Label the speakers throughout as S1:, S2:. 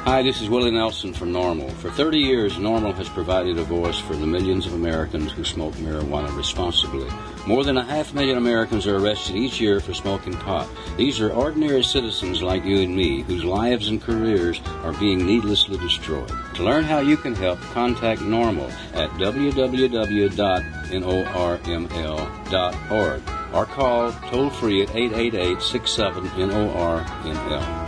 S1: Hi, this is Willie Nelson from NORML. For 30 years, NORML has provided a voice for the millions of Americans who smoke marijuana responsibly. More than 500,000 Americans are arrested each year for smoking pot. These are ordinary citizens like you and me, whose lives and careers are being needlessly destroyed. To learn how you can help, contact NORML at www.norml.org or call toll-free at 888-67-NORML.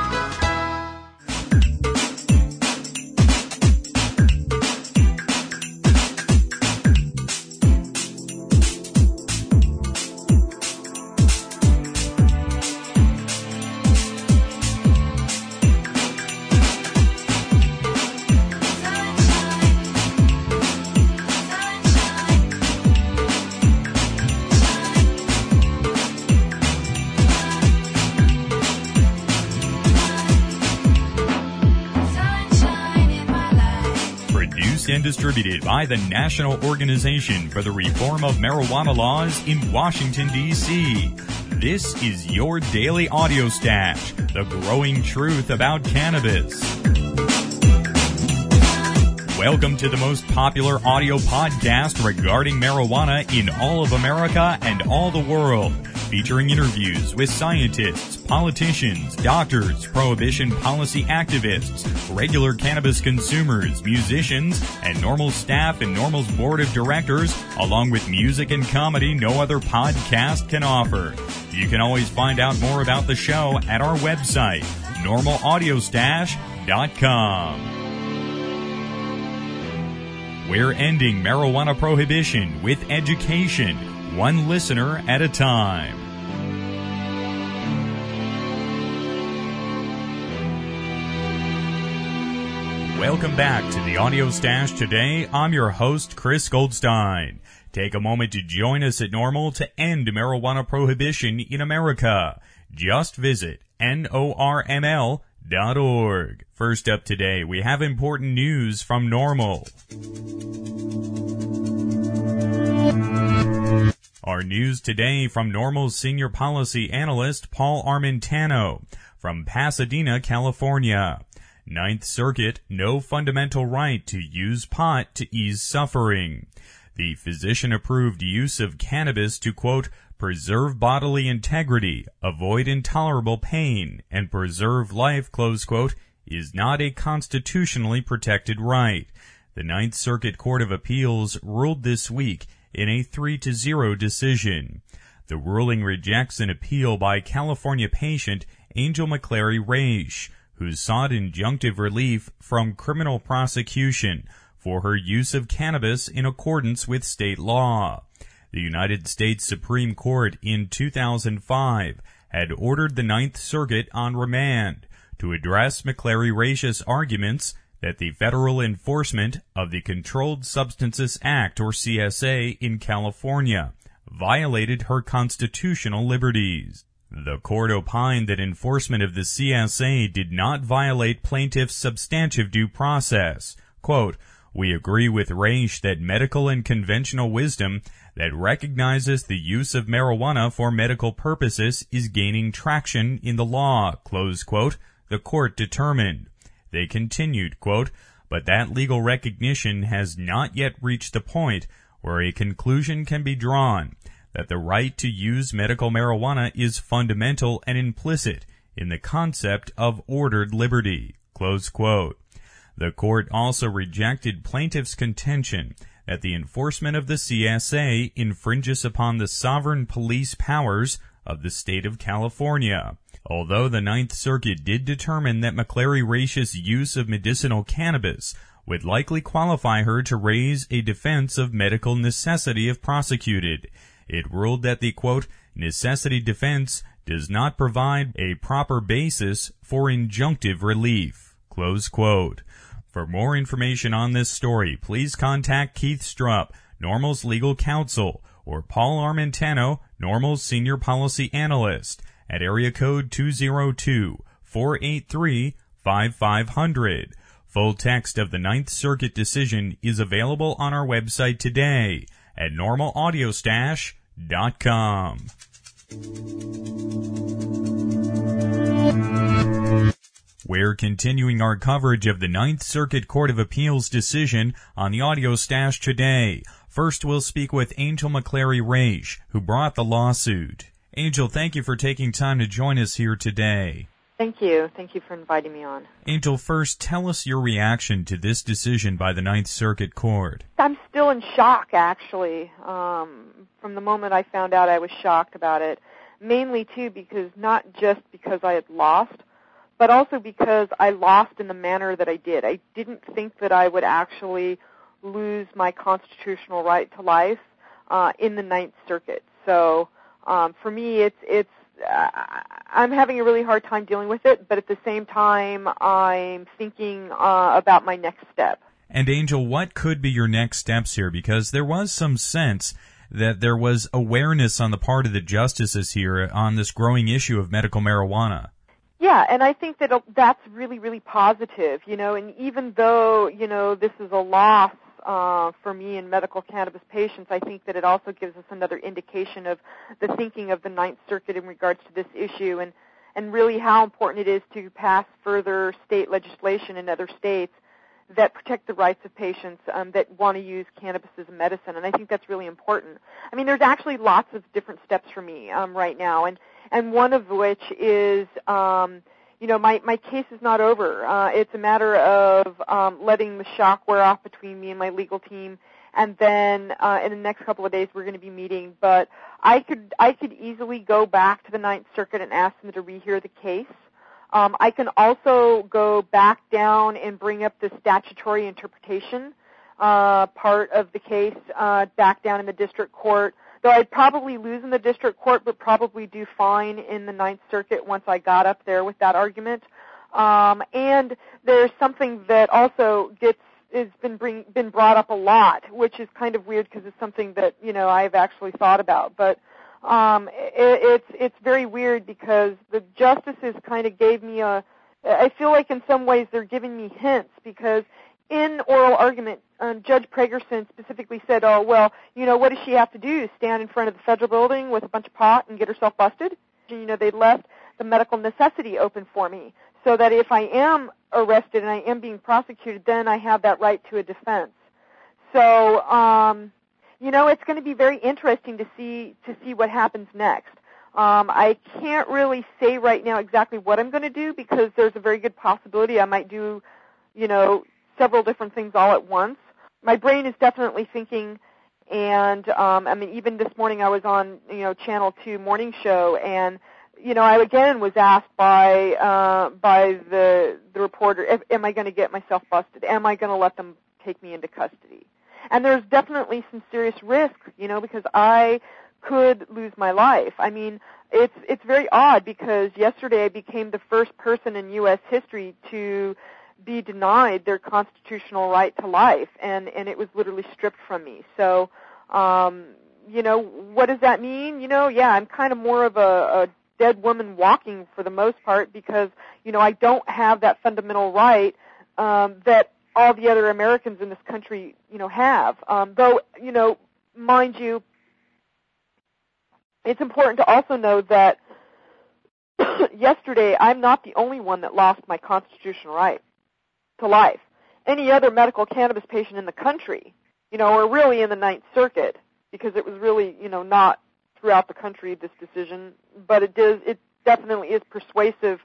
S2: And distributed by the National Organization for the Reform of Marijuana Laws in Washington, D.C. This is your daily audio stash, the growing truth about cannabis. Welcome to the most popular audio podcast regarding marijuana in all of America and all the world, featuring interviews with scientists, politicians, doctors, prohibition policy activists, regular cannabis consumers, musicians, and NORML staff and NORML's board of directors, along with music and comedy no other podcast can offer. You can always find out more about the show at our website, normalaudiostash.com. We're ending marijuana prohibition with education, one listener at a time. Welcome back to the Audio Stash today. I'm your host, Chris Goldstein. Take a moment to join us at NORML to end marijuana prohibition in America. Just visit norml.org. First up today, we have important news from NORML. Our news today from NORML's senior policy analyst, Paul Armentano, from Pasadena, California. Ninth Circuit, no fundamental right to use pot to ease suffering. The physician-approved use of cannabis to, quote, preserve bodily integrity, avoid intolerable pain, and preserve life, close quote, is not a constitutionally protected right. The Ninth Circuit Court of Appeals ruled this week in a 3-0 decision. The ruling rejects an appeal by California patient Angel McClary Raish, who sought injunctive relief from criminal prosecution for her use of cannabis in accordance with state law. The United States Supreme Court in 2005 had ordered the Ninth Circuit on remand to address McClary Raish's arguments that the federal enforcement of the Controlled Substances Act, or CSA, in California violated her constitutional liberties. The court opined that enforcement of the CSA did not violate plaintiff's substantive due process. Quote, we agree with Raish that medical and conventional wisdom that recognizes the use of marijuana for medical purposes is gaining traction in the law, close quote, the court determined. They continued, quote, but that legal recognition has not yet reached the point where a conclusion can be drawn that the right to use medical marijuana is fundamental and implicit in the concept of ordered liberty, close quote. The court also rejected plaintiff's contention that the enforcement of the CSA infringes upon the sovereign police powers of the state of California. Although the Ninth Circuit did determine that McClary Raish's use of medicinal cannabis would likely qualify her to raise a defense of medical necessity if prosecuted, it ruled that the, quote, necessity defense does not provide a proper basis for injunctive relief, close quote. For more information on this story, please contact Keith Strupp, NORML's legal counsel, or Paul Armentano, NORML's senior policy analyst, at area code 202-483-5500. Full text of the Ninth Circuit decision is available on our website today at normalaudiostash.com. We're continuing our coverage of the Ninth Circuit Court of Appeals decision on the Audio Stash today. First, we'll speak with Angel McClary-Raish, who brought the lawsuit. Angel, thank you for taking time to join us here today.
S3: Thank you. Thank you for inviting me on.
S2: Angel, first, tell us your reaction to this decision by the Ninth Circuit Court.
S3: I'm still in shock, actually. From the moment I found out, I was shocked about it. Mainly, too, because not just because I had lost, but also because I lost in the manner that I did. I didn't think that I would actually lose my constitutional right to life in the Ninth Circuit. So for me, I'm having a really hard time dealing with it, but at the same time, I'm thinking about my next step.
S2: And Angel, what could be your next steps here? Because there was some sense that there was awareness on the part of the justices here on this growing issue of medical marijuana.
S3: Yeah, and I think that that's really, really positive, and even though, this is a loss for me and medical cannabis patients, I think that it also gives us another indication of the thinking of the Ninth Circuit in regards to this issue and really how important it is to pass further state legislation in other states that protect the rights of patients that want to use cannabis as a medicine, and I think that's really important. I mean, there's actually lots of different steps for me right now, and one of which is, my case is not over. It's a matter of letting the shock wear off between me and my legal team, and then in the next couple of days we're going to be meeting. But I could easily go back to the Ninth Circuit and ask them to rehear the case. I can also go back down and bring up the statutory interpretation part of the case back down in the district court, though I'd probably lose in the district court but probably do fine in the Ninth Circuit once I got up there with that argument. And there's something that also has been brought up a lot, which is kind of weird because it's something that, I've actually thought about. But it's very weird because the justices kind of gave me I feel like in some ways they're giving me hints because in oral argument, Judge Pragerson specifically said, oh, well, what does she have to do? Stand in front of the federal building with a bunch of pot and get herself busted? They left the medical necessity open for me so that if I am arrested and I am being prosecuted, then I have that right to a defense. So, it's going to be very interesting to see what happens next. I can't really say right now exactly what I'm going to do because there's a very good possibility I might do, several different things all at once. My brain is definitely thinking, and even this morning I was on, Channel 2 morning show, and I again was asked by the reporter, am I going to get myself busted? Am I going to let them take me into custody? And there's definitely some serious risk, because I could lose my life. I mean, it's very odd because yesterday I became the first person in U.S. history to be denied their constitutional right to life, and it was literally stripped from me. So, what does that mean? I'm kind of more of a dead woman walking for the most part because, I don't have that fundamental right that all the other Americans in this country, have. Though, mind you, it's important to also know that yesterday I'm not the only one that lost my constitutional right to life. Any other medical cannabis patient in the country, or really in the Ninth Circuit, because it was really, not throughout the country, this decision, but it definitely is persuasive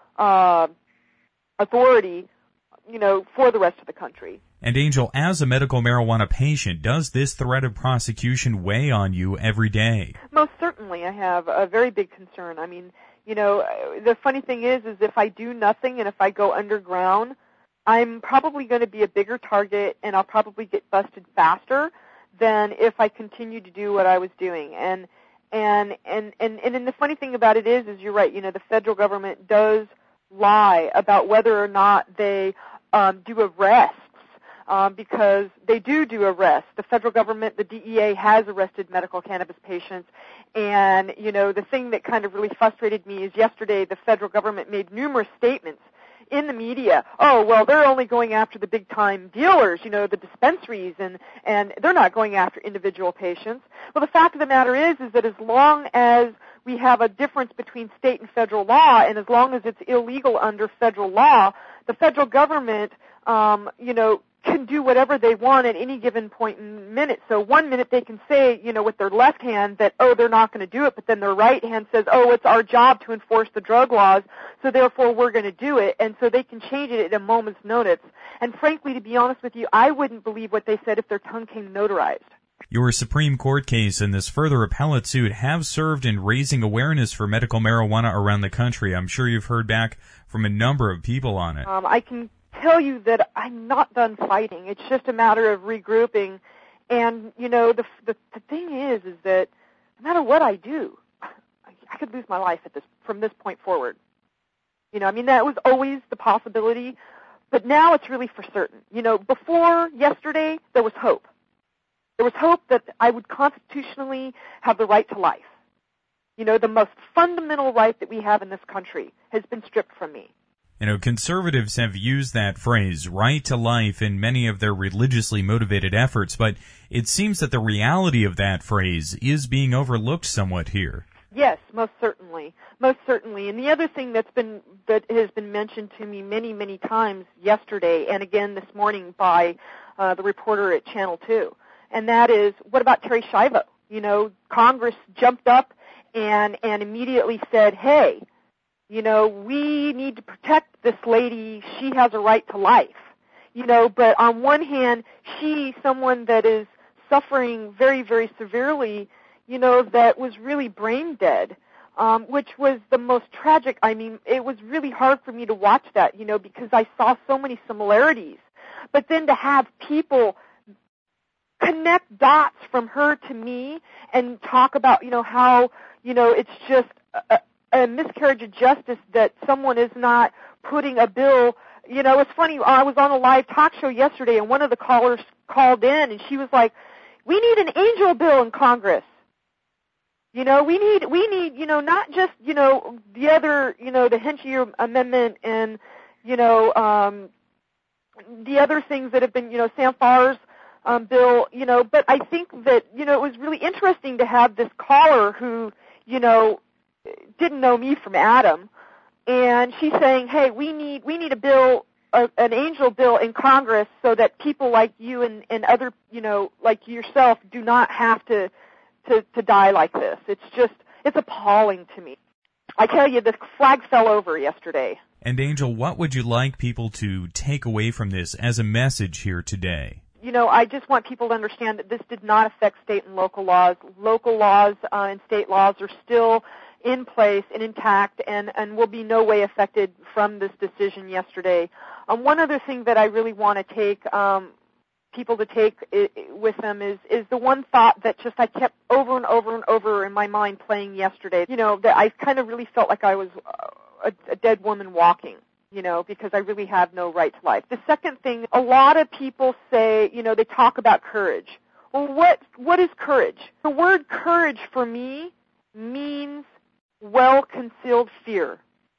S3: authority, for the rest of the country.
S2: And Angel, as a medical marijuana patient, does this threat of prosecution weigh on you every day?
S3: Most certainly. I have a very big concern. I mean, the funny thing is if I do nothing and if I go underground, I'm probably going to be a bigger target and I'll probably get busted faster than if I continue to do what I was doing. And the funny thing about it is you're right, the federal government does lie about whether or not they do arrests, because they do arrests. The federal government, the DEA, has arrested medical cannabis patients. And, the thing that kind of really frustrated me is yesterday the federal government made numerous statements in the media, oh, well, they're only going after the big-time dealers, the dispensaries, and they're not going after individual patients. Well, the fact of the matter is that as long as we have a difference between state and federal law, and as long as it's illegal under federal law, the federal government, can do whatever they want at any given point in minute. So 1 minute they can say, with their left hand that, oh, they're not going to do it, but then their right hand says, oh, it's our job to enforce the drug laws, so therefore we're going to do it. And so they can change it at a moment's notice. And frankly, to be honest with you, I wouldn't believe what they said if their tongue came notarized.
S2: Your Supreme Court case and this further appellate suit have served in raising awareness for medical marijuana around the country. I'm sure you've heard back from a number of people on it.
S3: I can tell you that I'm not done fighting. It's just a matter of regrouping. And, the thing is that no matter what I do, I could lose my life from this point forward. That was always the possibility, but now it's really for certain. Before yesterday, there was hope. There was hope that I would constitutionally have the right to life. The most fundamental right that we have in this country has been stripped from me.
S2: Conservatives have used that phrase, right to life, in many of their religiously motivated efforts, but it seems that the reality of that phrase is being overlooked somewhat here.
S3: Yes, most certainly. Most certainly. And the other thing that has been mentioned to me many, many times yesterday and again this morning by the reporter at Channel 2, and that is, what about Terri Schiavo? Congress jumped up and immediately said, hey, we need to protect this lady. She has a right to life. But on one hand, someone that is suffering very, very severely, that was really brain dead, which was the most tragic. It was really hard for me to watch that, because I saw so many similarities. But then to have people connect dots from her to me and talk about, how, it's just a miscarriage of justice that someone is not putting a bill. It's funny, I was on a live talk show yesterday, and one of the callers called in, and she was like, we need an angel bill in Congress. We need, not just, the other, the Henchy Amendment and, the other things that have been, Sam Farr's bill, but I think that, it was really interesting to have this caller who, didn't know me from Adam, and she's saying, hey, we need a bill, an angel bill in Congress so that people like you and other, like yourself do not have to die like this. It's appalling to me. I tell you, the flag fell over yesterday.
S2: And Angel, what would you like people to take away from this as a message here today?
S3: I just want people to understand that this did not affect state and local laws. Local laws and state laws are still in place and intact and will be no way affected from this decision yesterday. One other thing that I really want to take people to take with them is the one thought that just I kept over and over and over in my mind playing yesterday, that I kind of really felt like I was a dead woman walking. Because I really have no right to life. The second thing, a lot of people say, they talk about courage. Well, what is courage? The word courage for me means well-concealed fear.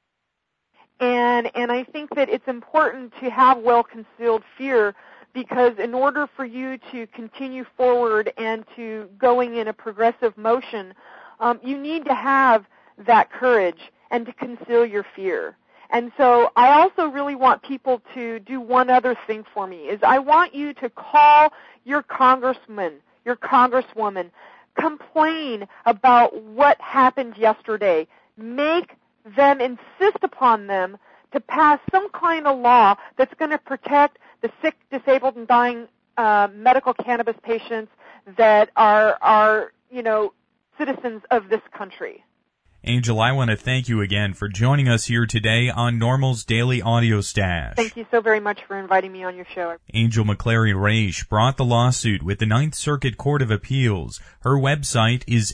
S3: And I think that it's important to have well-concealed fear because in order for you to continue forward and to going in a progressive motion, you need to have that courage and to conceal your fear. And so I also really want people to do one other thing for me, is I want you to call your congressman, your congresswoman, complain about what happened yesterday. Make them, insist upon them to pass some kind of law that's going to protect the sick, disabled, and dying medical cannabis patients that are citizens of this country.
S2: Angel, I want to thank you again for joining us here today on NORML's Daily Audio Stash.
S3: Thank you so very much for inviting me on your show.
S2: Angel McClary Raish brought the lawsuit with the Ninth Circuit Court of Appeals. Her website is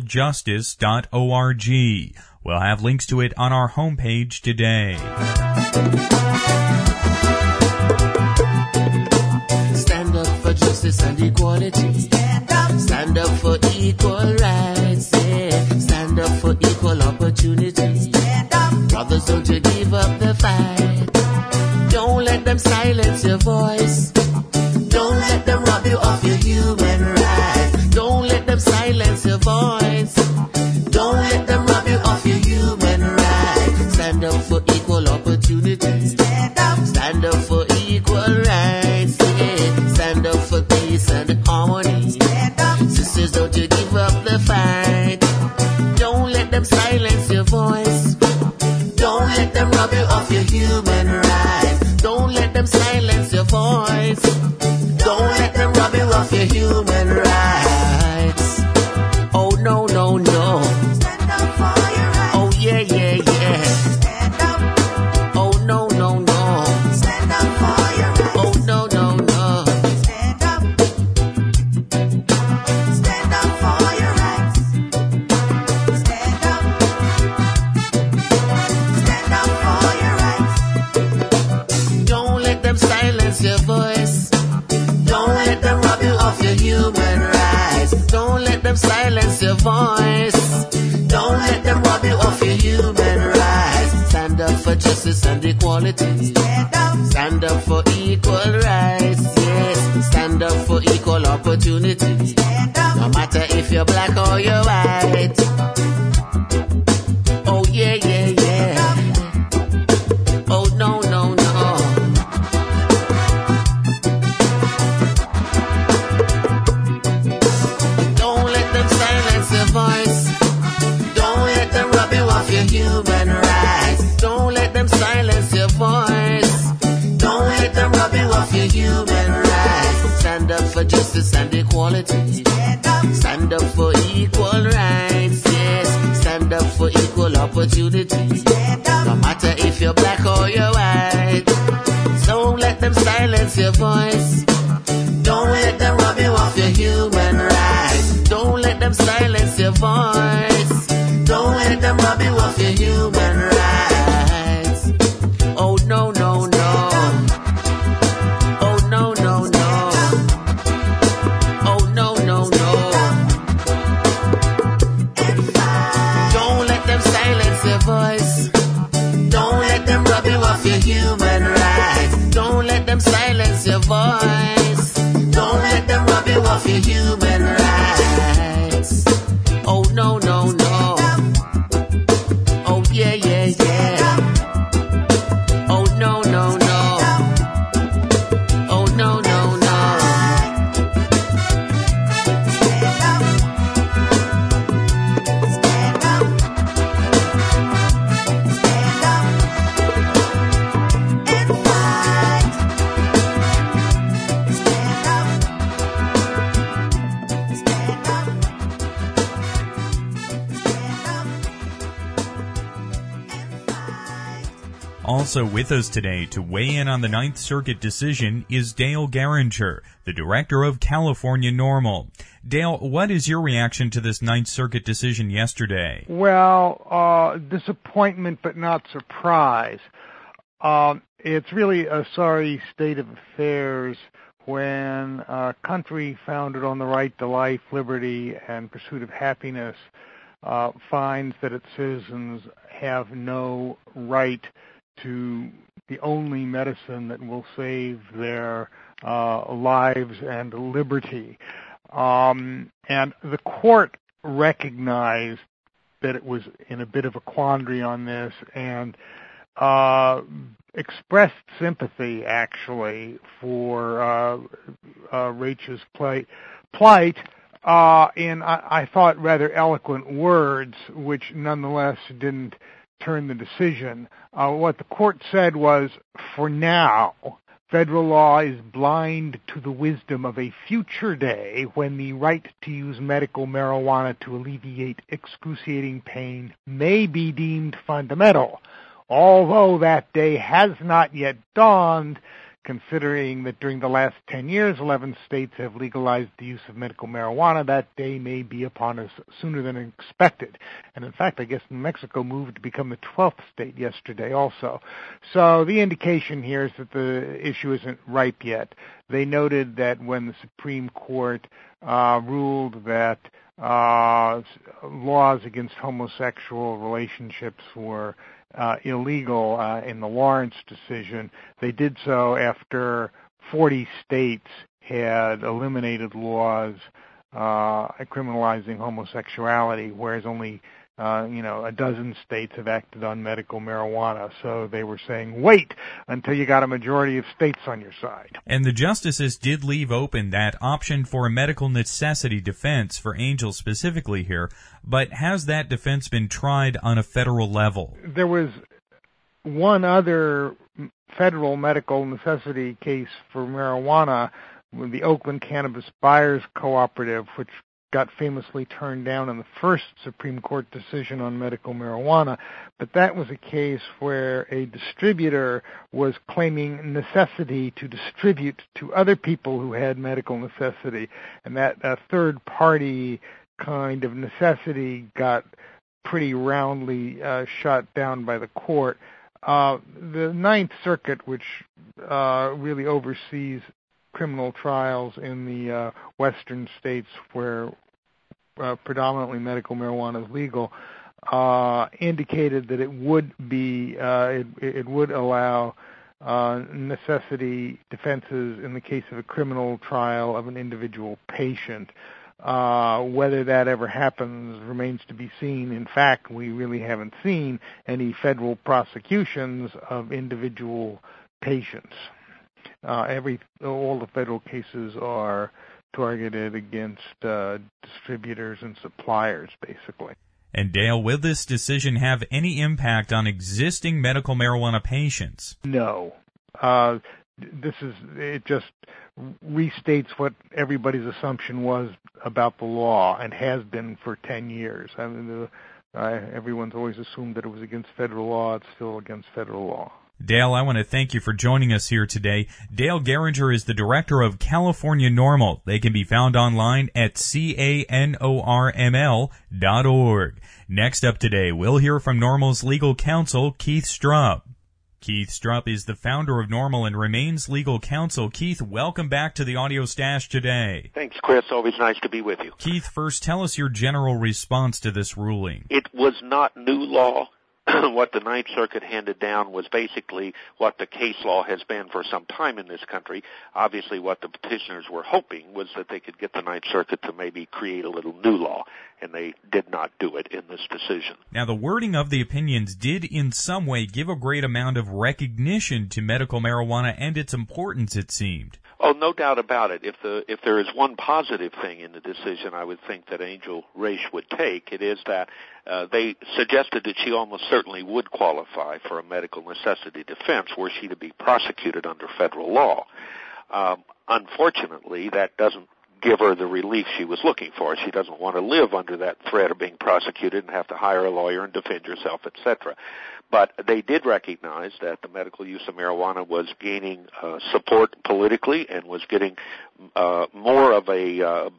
S2: angeljustice.org. We'll have links to it on our homepage today.
S4: Stand up for justice and equality. Stand up for equal rights. Yeah. Stand up for equal opportunity. Brothers, don't you give up the fight. silence your voice. Don't let them rob you of your human rights. Don't let them silence your voice. Don't let them rob you of your human rights. Stand up for equal opportunity. Stand up for equal rights. Yeah. Stand up for peace and harmony. Sisters, don't you give up the fight. Don't let them silence your voice. Don't let them rob you of your human rights. Don't let them silence your voice. Don't let them rob you of your human rights. Oh no, no, no.
S5: Stand up for your rights.
S4: Oh yeah, yeah, yeah.
S5: Stand up.
S4: Oh no, no, no.
S5: Stand up for your rights.
S4: Oh no, no, no.
S5: Stand up. Stand up for your rights. Stand up. Stand up for your rights.
S4: Don't let them silence your voice. Don't let them rob you of your human rights. Don't let them silence your voice. Don't let them rob you of your human rights. Stand up for justice and equality.
S5: Stand up.
S4: Stand up for equal rights. Yes, stand up for equal opportunity.
S5: Stand up.
S4: No matter if you're black or you're white. Oh yeah, yeah, yeah. Oh no, no, no. Don't let them silence your voice. Don't let them rob you of your human rights. Don't let them silence your voice. Don't let them rob you of your human rights. Stand up for justice and equality.
S5: Stand up.
S4: Stand up for equal rights, yes. Stand up for equal opportunity.
S5: Stand up.
S4: No matter if you're black or you're white. Don't let them silence your voice. Don't let them rob you of your human rights. Don't let them silence your voice. Don't let them rob you of your human rights. Oh no, no, no. Oh no, no, no. Oh no, no, no. Don't let them silence your voice. Don't let them rob you of your human rights. Don't let them silence your voice. Don't let them rob you of your human rights. Oh no, no, no. Oh yeah, yeah, yeah. Oh no, no, no. Oh no, no, no.
S2: Also with us today to weigh in on the Ninth Circuit decision is Dale Geringer, the director of California Normal. Dale, what is your reaction to this Ninth Circuit decision yesterday?
S6: Well, disappointment but not surprise. It's really a sorry state of affairs when a country founded on the right to life, liberty, and pursuit of happiness finds that its citizens have no right to the only medicine that will save their lives and liberty. And the court recognized that it was in a bit of a quandary on this and expressed sympathy, actually, for Rachel's plight in, I thought, rather eloquent words, which nonetheless didn't turn the decision. What the court said was, for now, federal law is blind to the wisdom of a future day when the right to use medical marijuana to alleviate excruciating pain may be deemed fundamental, although that day has not yet dawned, considering that during the last 10 years, 11 states have legalized the use of medical marijuana. That day may be upon us sooner than expected. And in fact, I guess New Mexico moved to become the 12th state yesterday also. So the indication here is that the issue isn't ripe yet. They noted that when the Supreme Court ruled that laws against homosexual relationships were illegal in the Lawrence decision. They did so after 40 states had eliminated laws criminalizing homosexuality, whereas only a dozen states have acted on medical marijuana. So they were saying, wait until you got a majority of states on your side.
S2: And the justices did leave open that option for a medical necessity defense for Angel specifically here, but has that defense been tried on a federal level?
S6: There was one other federal medical necessity case for marijuana with the Oakland Cannabis Buyers Cooperative, which got famously turned down in the first Supreme Court decision on medical marijuana, but that was a case where a distributor was claiming necessity to distribute to other people who had medical necessity, and that third-party kind of necessity got pretty roundly shot down by the court. The Ninth Circuit, which really oversees criminal trials in the western states where predominantly medical marijuana is legal, indicated that it would be it would allow necessity defenses in the case of a criminal trial of an individual patient. Whether that ever happens remains to be seen. In fact, we really haven't seen any federal prosecutions of individual patients. All the federal cases are targeted against distributors and suppliers, basically.
S2: And Dale, will this decision have any impact on existing medical marijuana patients?
S6: No. It just restates what everybody's assumption was about the law and has been for 10 years. I mean, everyone's always assumed that it was against federal law. It's still against federal law.
S2: Dale, I want to thank you for joining us here today. Dale Geringer is the director of California NORML. They can be found online at canorml.org. Next up today, we'll hear from NORML's legal counsel, Keith Strupp. Keith Strupp is the founder of NORML and remains legal counsel. Keith, welcome back to the Audio Stash today.
S7: Thanks, Chris. Always nice to be with you.
S2: Keith, first tell us your general response to this ruling.
S7: It was not new law. What the Ninth Circuit handed down was basically what the case law has been for some time in this country. Obviously, what the petitioners were hoping was that they could get the Ninth Circuit to maybe create a little new law, and they did not do it in this decision.
S2: Now, the wording of the opinions did in some way give a great amount of recognition to medical marijuana and its importance, it seemed.
S7: Oh, no doubt about it. If there is one positive thing in the decision I would think that Angel Raish would take, it is that they suggested that she almost certainly would qualify for a medical necessity defense were she to be prosecuted under federal law. Unfortunately, that doesn't give her the relief she was looking for. She doesn't want to live under that threat of being prosecuted and have to hire a lawyer and defend herself, etc. But they did recognize that the medical use of marijuana was gaining support politically and was getting more of a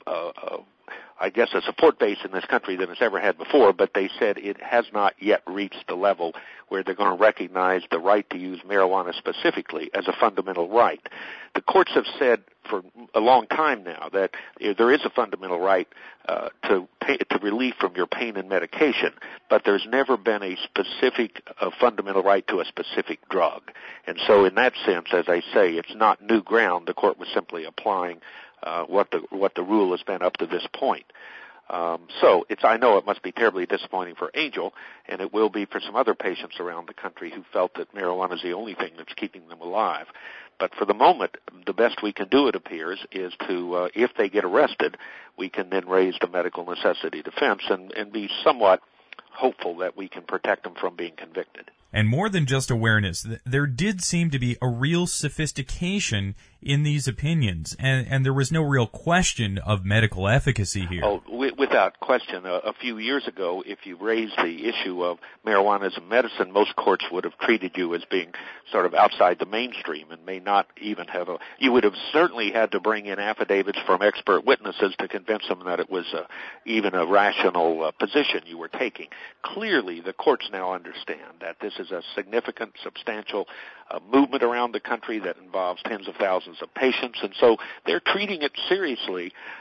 S7: support base in this country than it's ever had before, but they said it has not yet reached the level where they're going to recognize the right to use marijuana specifically as a fundamental right. The courts have said for a long time now that there is a fundamental right to relief from your pain and medication, but there's never been a specific fundamental right to a specific drug. And so in that sense, as I say, it's not new ground. The court was simply applying what the rule has been up to this point. So I know it must be terribly disappointing for Angel, and it will be for some other patients around the country who felt that marijuana is the only thing that's keeping them alive. But for the moment, the best we can do, it appears, is to, if they get arrested, we can then raise the medical necessity defense and be somewhat hopeful that we can protect them from being convicted.
S2: And more than just awareness, there did seem to be a real sophistication in these opinions, and there was no real question of medical efficacy here.
S7: Oh, without question. A few years ago, if you raised the issue of marijuana as a medicine, most courts would have treated you as being sort of outside the mainstream and may not even have you would have certainly had to bring in affidavits from expert witnesses to convince them that it was even a rational position you were taking. Clearly, the courts now understand that this is a significant, substantial movement around the country that involves tens of thousands of patients, and so they're treating it seriously.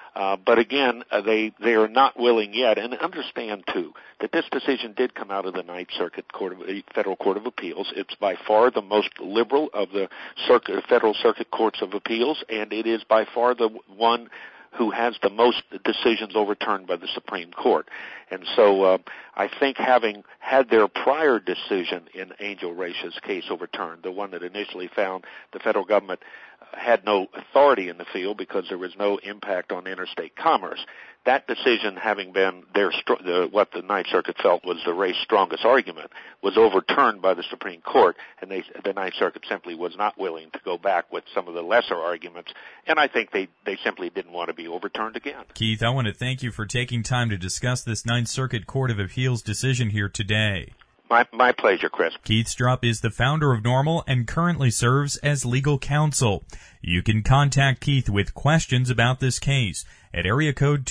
S7: But again, they are not willing yet. And understand, too, that this decision did come out of the Ninth Circuit Federal Court of Appeals. It's by far the most liberal of the Federal Circuit Courts of Appeals, and it is by far the one who has the most decisions overturned by the Supreme Court. And so I think having had their prior decision in Angel Reisha's case overturned, the one that initially found the federal government had no authority in the field because there was no impact on interstate commerce, that decision having been what the Ninth Circuit felt was the race's strongest argument, was overturned by the Supreme Court, and the Ninth Circuit simply was not willing to go back with some of the lesser arguments, and I think they simply didn't want to be overturned again.
S2: Keith, I want to thank you for taking time to discuss this Ninth Circuit Court of Appeals decision here today.
S7: My pleasure, Chris.
S2: Keith Strupp is the founder of NORML and currently serves as legal counsel. You can contact Keith with questions about this case at area code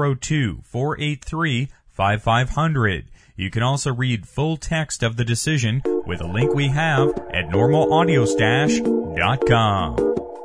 S2: 202-483-5500. You can also read full text of the decision with a link we have at normalaudiostash.com.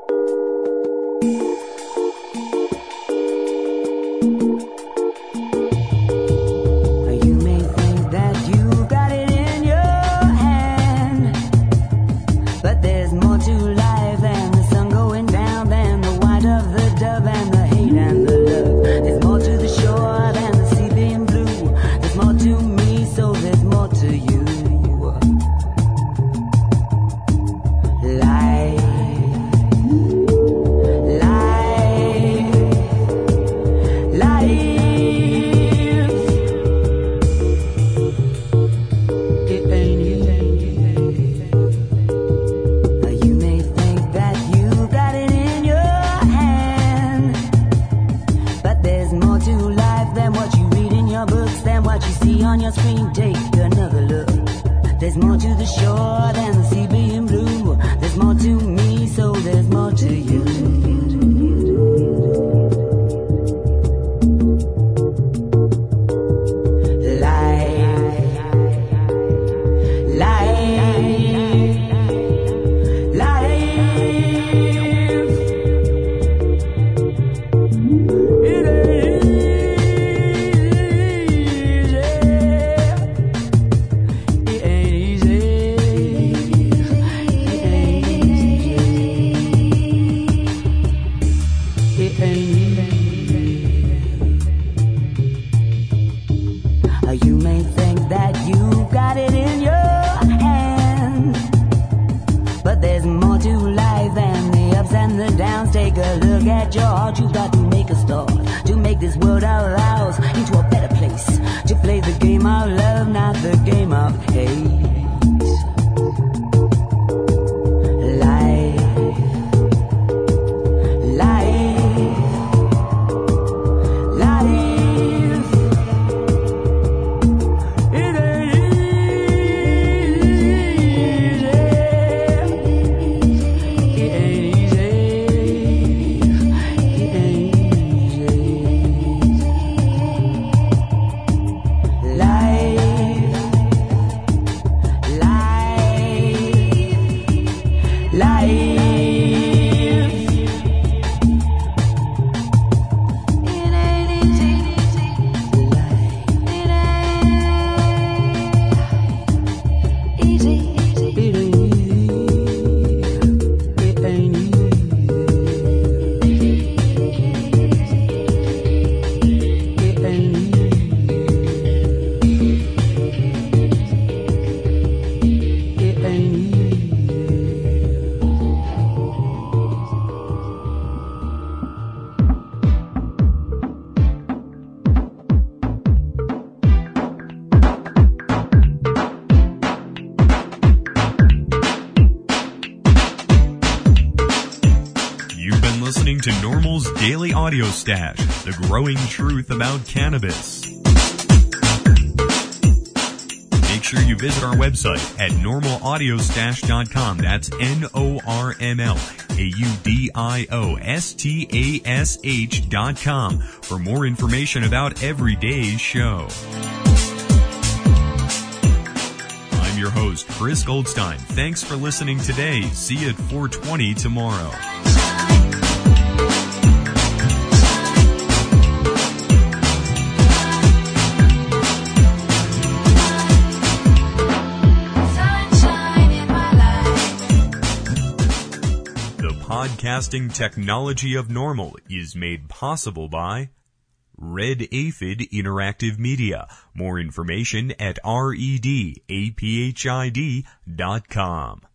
S2: To NORML's Daily Audio Stash, the growing truth about cannabis. Make sure you visit our website at normalaudiostash.com. That's NORMLAUDIOSTASH.com for more information about every day's show. I'm your host, Chris Goldstein. Thanks for listening today. See you at 4:20 tomorrow. podcasting technology of Normal is made possible by Red Aphid Interactive Media. More information at redaphid.com.